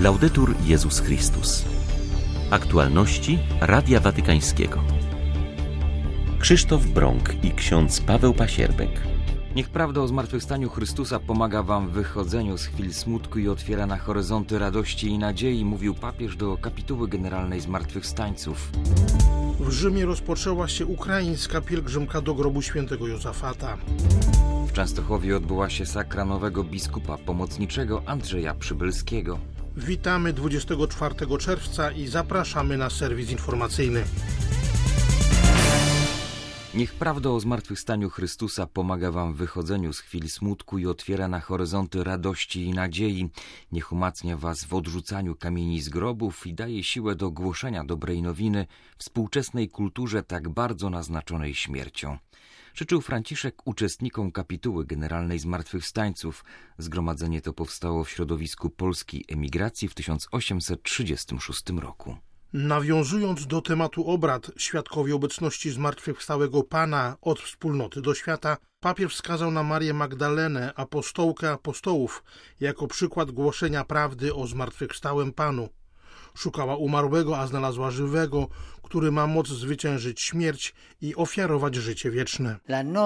Laudetur Jezus Chrystus. Aktualności Radia Watykańskiego. Krzysztof Brąk i ksiądz Paweł Pasierbek. Niech prawda o zmartwychwstaniu Chrystusa pomaga wam w wychodzeniu z chwil smutku i otwiera na horyzonty radości i nadziei, mówił papież do kapituły generalnej zmartwychwstańców. W Rzymie rozpoczęła się ukraińska pielgrzymka do grobu świętego Józefata. W Częstochowie odbyła się sakra nowego biskupa pomocniczego Andrzeja Przybylskiego. Witamy 24 czerwca i zapraszamy na serwis informacyjny. Niech prawda o zmartwychwstaniu Chrystusa pomaga wam w wychodzeniu z chwil smutku i otwiera na horyzonty radości i nadziei. Niech umacnia was w odrzucaniu kamieni z grobów i daje siłę do głoszenia dobrej nowiny współczesnej kulturze tak bardzo naznaczonej śmiercią. Życzył Franciszek uczestnikom kapituły generalnej zmartwychwstańców. Zgromadzenie to powstało w środowisku polskiej emigracji w 1836 roku. Nawiązując do tematu obrad, świadkowie obecności zmartwychwstałego Pana od wspólnoty do świata, papież wskazał na Marię Magdalenę, apostołkę apostołów, jako przykład głoszenia prawdy o zmartwychwstałym Panu. Szukała umarłego, a znalazła żywego, który ma moc zwyciężyć śmierć i ofiarować życie wieczne.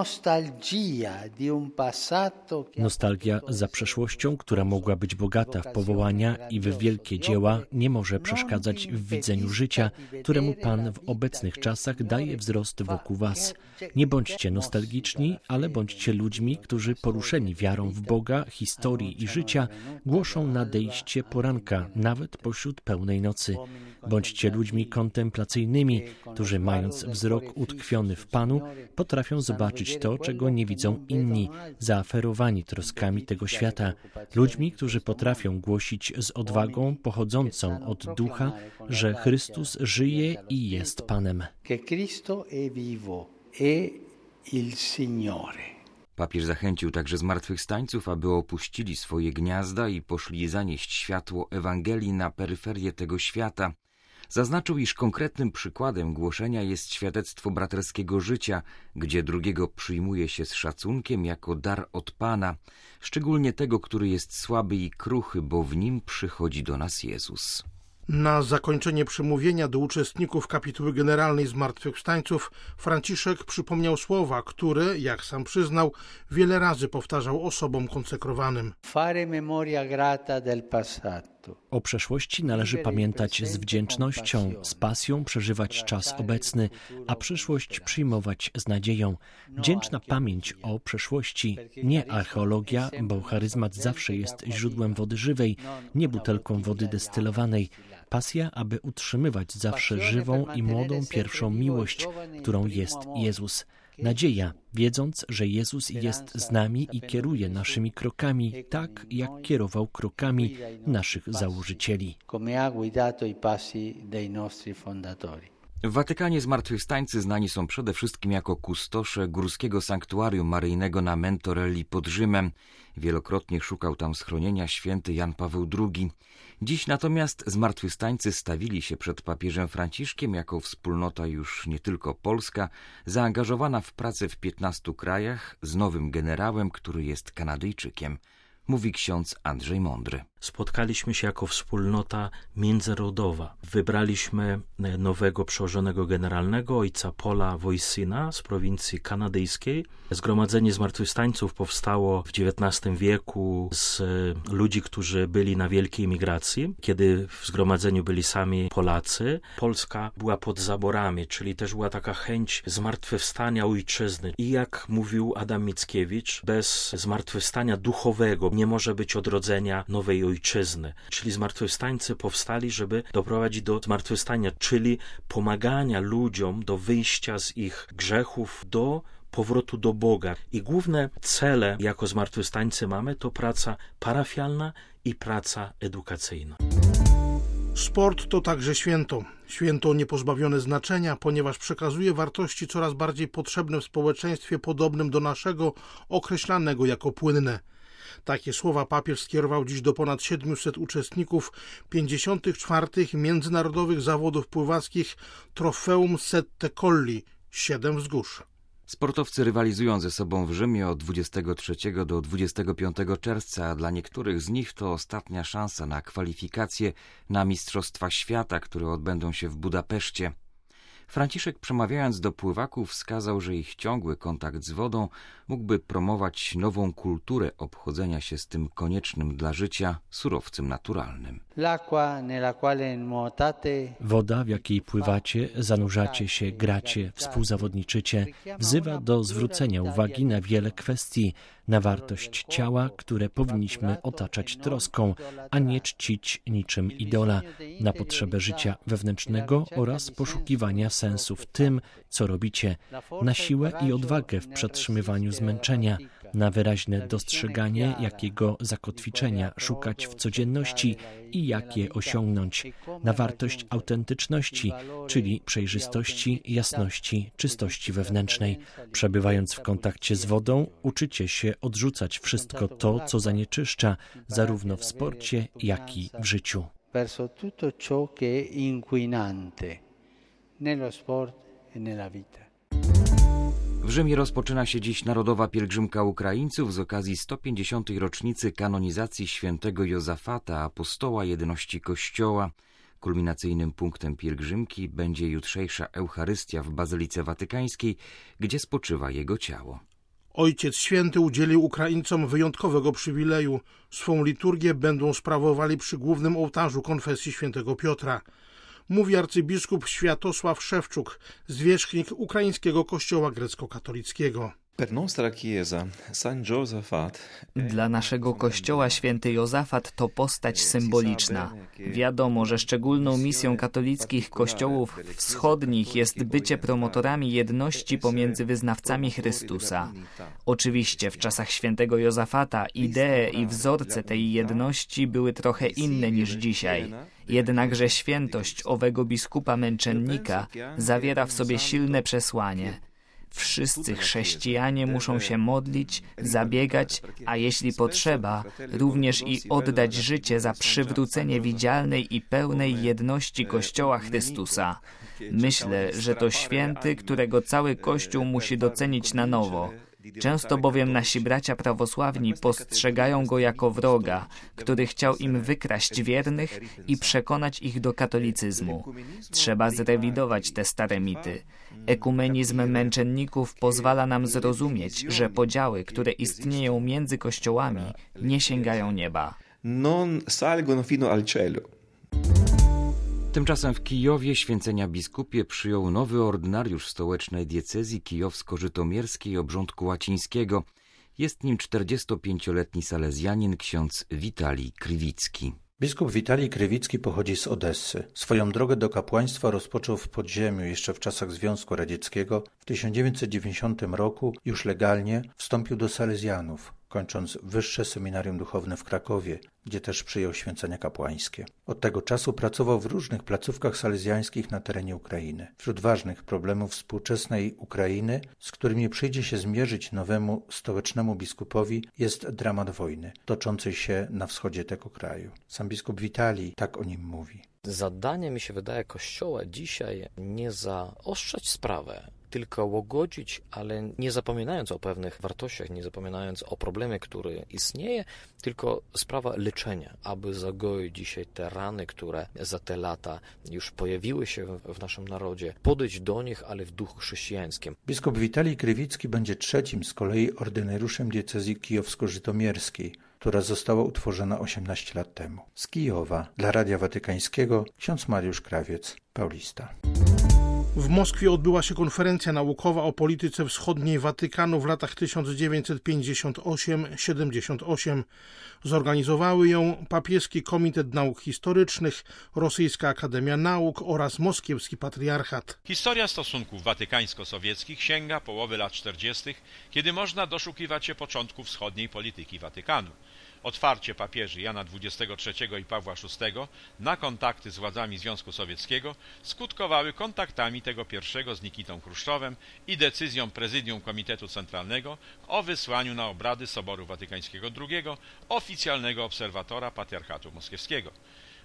Nostalgia za przeszłością, która mogła być bogata w powołania i w wielkie dzieła, nie może przeszkadzać w widzeniu życia, któremu Pan w obecnych czasach daje wzrost wokół was. Nie bądźcie nostalgiczni, ale bądźcie ludźmi, którzy poruszeni wiarą w Boga, historii i życia, głoszą nadejście poranka, nawet pośród pełnej nocy. Bądźcie ludźmi kontemplacyjnymi, którzy mając wzrok utkwiony w Panu, potrafią zobaczyć to, czego nie widzą inni, zaaferowani troskami tego świata. Ludźmi, którzy potrafią głosić z odwagą pochodzącą od Ducha, że Chrystus żyje i jest Panem. Papież zachęcił także zmartwychwstańców, aby opuścili swoje gniazda i poszli zanieść światło Ewangelii na peryferię tego świata. Zaznaczył, iż konkretnym przykładem głoszenia jest świadectwo braterskiego życia, gdzie drugiego przyjmuje się z szacunkiem jako dar od Pana, szczególnie tego, który jest słaby i kruchy, bo w nim przychodzi do nas Jezus. Na zakończenie przemówienia do uczestników kapituły generalnej zmartwychwstańców Franciszek przypomniał słowa, które, jak sam przyznał, wiele razy powtarzał osobom konsekrowanym. O przeszłości należy pamiętać z wdzięcznością, z pasją przeżywać czas obecny, a przyszłość przyjmować z nadzieją. Wdzięczna pamięć o przeszłości, nie archeologia, bo charyzmat zawsze jest źródłem wody żywej, nie butelką wody destylowanej. Pasja, aby utrzymywać zawsze żywą i młodą pierwszą miłość, którą jest Jezus. Nadzieja, wiedząc, że Jezus jest z nami i kieruje naszymi krokami, tak jak kierował krokami naszych założycieli. W Watykanie zmartwychwstańcy znani są przede wszystkim jako kustosze górskiego sanktuarium maryjnego na Mentorelli pod Rzymem. Wielokrotnie szukał tam schronienia święty Jan Paweł II. Dziś natomiast zmartwychwstańcy stawili się przed papieżem Franciszkiem jako wspólnota już nie tylko polska, zaangażowana w pracę w 15 krajach z nowym generałem, który jest Kanadyjczykiem. Mówi ksiądz Andrzej Mądry. Spotkaliśmy się jako wspólnota międzynarodowa. Wybraliśmy nowego przełożonego generalnego, ojca Paula Wojsyna z prowincji kanadyjskiej. Zgromadzenie zmartwychwstańców powstało w XIX wieku z ludzi, którzy byli na wielkiej emigracji, kiedy w zgromadzeniu byli sami Polacy. Polska była pod zaborami, czyli też była taka chęć zmartwychwstania ojczyzny. I jak mówił Adam Mickiewicz, bez zmartwychwstania duchowego nie może być odrodzenia nowej ojczyzny. Czyli zmartwychwstańcy powstali, żeby doprowadzić do zmartwychwstania, czyli pomagania ludziom do wyjścia z ich grzechów, do powrotu do Boga. I główne cele jako zmartwychwstańcy mamy to praca parafialna i praca edukacyjna. Sport to także święto. Święto niepozbawione znaczenia, ponieważ przekazuje wartości coraz bardziej potrzebne w społeczeństwie podobnym do naszego, określanego jako płynne. Takie słowa papież skierował dziś do ponad 700 uczestników 54. Międzynarodowych Zawodów Pływackich Trofeum Sette Colli, 7 wzgórz. Sportowcy rywalizują ze sobą w Rzymie od 23 do 25 czerwca, a dla niektórych z nich to ostatnia szansa na kwalifikacje na Mistrzostwa Świata, które odbędą się w Budapeszcie. Franciszek, przemawiając do pływaków, wskazał, że ich ciągły kontakt z wodą mógłby promować nową kulturę obchodzenia się z tym koniecznym dla życia surowcem naturalnym. Woda, w jakiej pływacie, zanurzacie się, gracie, współzawodniczycie, wzywa do zwrócenia uwagi na wiele kwestii, na wartość ciała, które powinniśmy otaczać troską, a nie czcić niczym idola, na potrzebę życia wewnętrznego oraz poszukiwania sensu w tym, co robicie, na siłę i odwagę w przetrzymywaniu zmęczenia, na wyraźne dostrzeganie, jakiego zakotwiczenia szukać w codzienności i jak je osiągnąć, na wartość autentyczności, czyli przejrzystości, jasności, czystości wewnętrznej. Przebywając w kontakcie z wodą, uczycie się odrzucać wszystko to, co zanieczyszcza, zarówno w sporcie, jak i w życiu. Verso tutto ciò che è inquinante nello sport e nella vita. W Rzymie rozpoczyna się dziś Narodowa Pielgrzymka Ukraińców z okazji 150. rocznicy kanonizacji świętego Jozafata, apostoła jedności Kościoła. Kulminacyjnym punktem pielgrzymki będzie jutrzejsza Eucharystia w Bazylice Watykańskiej, gdzie spoczywa jego ciało. Ojciec Święty udzielił Ukraińcom wyjątkowego przywileju. Swą liturgię będą sprawowali przy głównym ołtarzu konfesji świętego Piotra. Mówi arcybiskup Światosław Szewczuk, zwierzchnik ukraińskiego kościoła grecko-katolickiego. Dla naszego kościoła święty Jozafat to postać symboliczna. Wiadomo, że szczególną misją katolickich kościołów wschodnich jest bycie promotorami jedności pomiędzy wyznawcami Chrystusa. Oczywiście w czasach świętego Jozafata idee i wzorce tej jedności były trochę inne niż dzisiaj. Jednakże świętość owego biskupa męczennika zawiera w sobie silne przesłanie. Wszyscy chrześcijanie muszą się modlić, zabiegać, a jeśli potrzeba, również i oddać życie za przywrócenie widzialnej i pełnej jedności Kościoła Chrystusa. Myślę, że to święty, którego cały Kościół musi docenić na nowo. Często bowiem nasi bracia prawosławni postrzegają go jako wroga, który chciał im wykraść wiernych i przekonać ich do katolicyzmu. Trzeba zrewidować te stare mity. Ekumenizm męczenników pozwala nam zrozumieć, że podziały, które istnieją między kościołami, nie sięgają nieba. Non salgono fino al cielo. Tymczasem w Kijowie święcenia biskupie przyjął nowy ordynariusz stołecznej diecezji kijowsko-żytomierskiej obrządku łacińskiego. Jest nim 45-letni salezjanin ksiądz Witalij Krywicki. Biskup Witalij Krywicki pochodzi z Odessy. Swoją drogę do kapłaństwa rozpoczął w podziemiu jeszcze w czasach Związku Radzieckiego. W 1990 roku już legalnie wstąpił do salezjanów, kończąc Wyższe Seminarium Duchowne w Krakowie, gdzie też przyjął święcenia kapłańskie. Od tego czasu pracował w różnych placówkach salezjańskich na terenie Ukrainy. Wśród ważnych problemów współczesnej Ukrainy, z którymi przyjdzie się zmierzyć nowemu stołecznemu biskupowi, jest dramat wojny, toczącej się na wschodzie tego kraju. Sam biskup Witalij tak o nim mówi. Zadanie, mi się wydaje, Kościoła dzisiaj nie zaostrzać sprawę, tylko łagodzić, ale nie zapominając o pewnych wartościach, nie zapominając o problemie, który istnieje, tylko sprawa leczenia, aby zagoić dzisiaj te rany, które za te lata już pojawiły się w naszym narodzie, podejść do nich, ale w duchu chrześcijańskim. Biskup Witalij Krywicki będzie trzecim z kolei ordynariuszem diecezji kijowsko-żytomierskiej, która została utworzona 18 lat temu. Z Kijowa dla Radia Watykańskiego ksiądz Mariusz Krawiec, Paulista. W Moskwie odbyła się konferencja naukowa o polityce wschodniej Watykanu w latach 1958-78. Zorganizowały ją Papieski Komitet Nauk Historycznych, Rosyjska Akademia Nauk oraz Moskiewski Patriarchat. Historia stosunków watykańsko-sowieckich sięga połowy lat 40., kiedy można doszukiwać się początku wschodniej polityki Watykanu. Otwarcie papieży Jana XXIII i Pawła VI na kontakty z władzami Związku Sowieckiego skutkowały kontaktami tego pierwszego z Nikitą Chruszczowem i decyzją Prezydium Komitetu Centralnego o wysłaniu na obrady Soboru Watykańskiego II oficjalnego obserwatora Patriarchatu Moskiewskiego.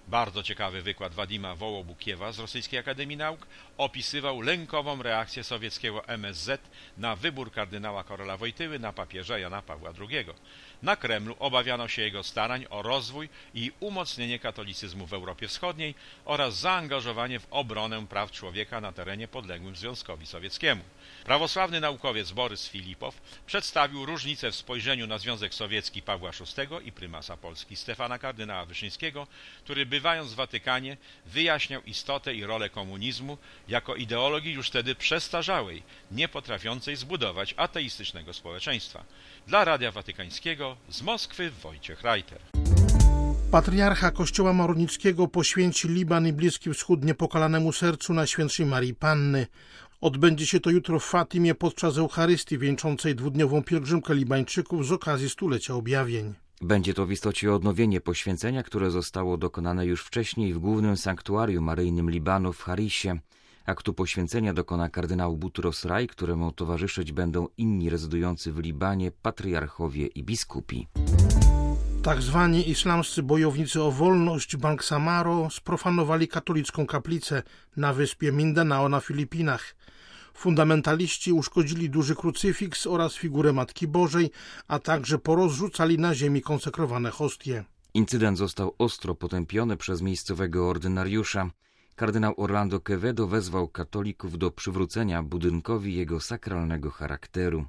Bardzo ciekawy wykład Wadima Wołobukiewa z Rosyjskiej Akademii Nauk opisywał lękową reakcję sowieckiego MSZ na wybór kardynała Karola Wojtyły na papieża Jana Pawła II. Na Kremlu obawiano się jego starań o rozwój i umocnienie katolicyzmu w Europie Wschodniej oraz zaangażowanie w obronę praw człowieka na terenie podległym Związkowi Sowieckiemu. Prawosławny naukowiec Borys Filipow przedstawił różnicę w spojrzeniu na Związek Sowiecki Pawła VI i prymasa Polski Stefana kardynała Wyszyńskiego, który bywając w Watykanie wyjaśniał istotę i rolę komunizmu jako ideologii już wtedy przestarzałej, nie potrafiącej zbudować ateistycznego społeczeństwa. Dla Radia Watykańskiego z Moskwy Wojciech Reiter. Patriarcha Kościoła Maronickiego poświęci Liban i Bliski Wschód niepokalanemu sercu Najświętszej Marii Panny. Odbędzie się to jutro w Fatimie podczas Eucharystii wieńczącej dwudniową pielgrzymkę Libańczyków z okazji stulecia objawień. Będzie to w istocie odnowienie poświęcenia, które zostało dokonane już wcześniej w głównym sanktuarium maryjnym Libanu w Harisie. Aktu poświęcenia dokona kardynał Boutros Rai, któremu towarzyszyć będą inni rezydujący w Libanie, patriarchowie i biskupi. Tak zwani islamscy bojownicy o wolność Bank Samaro sprofanowali katolicką kaplicę na wyspie Mindanao na Filipinach. Fundamentaliści uszkodzili duży krucyfiks oraz figurę Matki Bożej, a także porozrzucali na ziemi konsekrowane hostie. Incydent został ostro potępiony przez miejscowego ordynariusza. Kardynał Orlando Quevedo wezwał katolików do przywrócenia budynkowi jego sakralnego charakteru.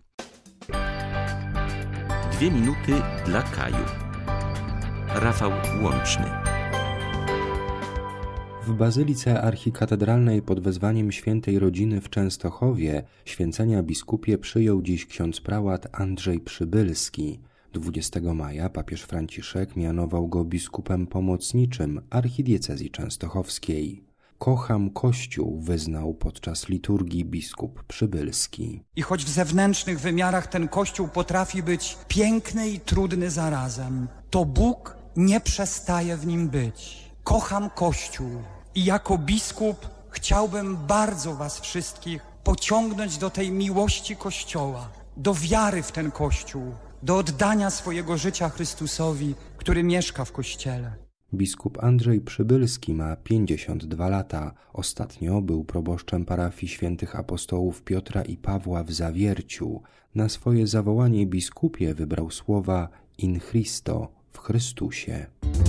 2 minuty dla Kaju. Rafał Łączny. W Bazylice Archikatedralnej pod wezwaniem Świętej Rodziny w Częstochowie święcenia biskupie przyjął dziś ksiądz prałat Andrzej Przybylski. 20 maja papież Franciszek mianował go biskupem pomocniczym archidiecezji częstochowskiej. Kocham Kościół, wyznał podczas liturgii biskup Przybylski. I choć w zewnętrznych wymiarach ten Kościół potrafi być piękny i trudny zarazem, to Bóg nie przestaje w nim być. Kocham Kościół i jako biskup chciałbym bardzo was wszystkich pociągnąć do tej miłości Kościoła, do wiary w ten Kościół, do oddania swojego życia Chrystusowi, który mieszka w Kościele. Biskup Andrzej Przybylski ma 52 lata. Ostatnio był proboszczem parafii świętych apostołów Piotra i Pawła w Zawierciu. Na swoje zawołanie biskupie wybrał słowa in Christo, w Chrystusie.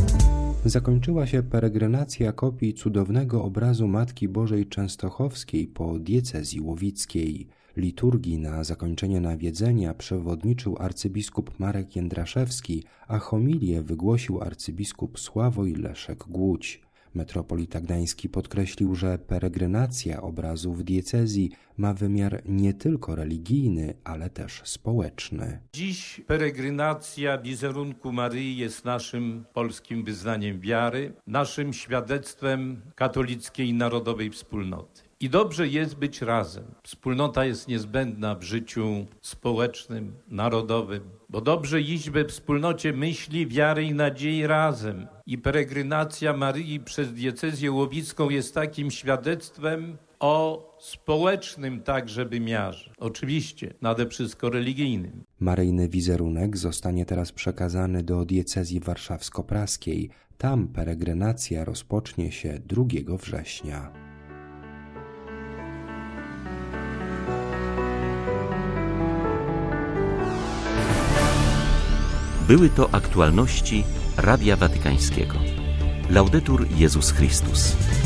Zakończyła się peregrinacja kopii cudownego obrazu Matki Bożej Częstochowskiej po diecezji łowickiej. Liturgii na zakończenie nawiedzenia przewodniczył arcybiskup Marek Jędraszewski, a homilię wygłosił arcybiskup Sławoj Leszek Głódź. Metropolita Gdański podkreślił, że peregrinacja obrazu w diecezji ma wymiar nie tylko religijny, ale też społeczny. Dziś peregrinacja wizerunku Maryi jest naszym polskim wyznaniem wiary, naszym świadectwem katolickiej narodowej wspólnoty. I dobrze jest być razem. Wspólnota jest niezbędna w życiu społecznym, narodowym, bo dobrze iść we wspólnocie myśli, wiary i nadziei razem. I peregrinacja Maryi przez diecezję łowicką jest takim świadectwem o społecznym także wymiarze. Oczywiście, nade wszystko religijnym. Maryjny wizerunek zostanie teraz przekazany do diecezji warszawsko-praskiej. Tam peregrinacja rozpocznie się 2 września. Były to aktualności Radia Watykańskiego. Laudetur Jezus Chrystus.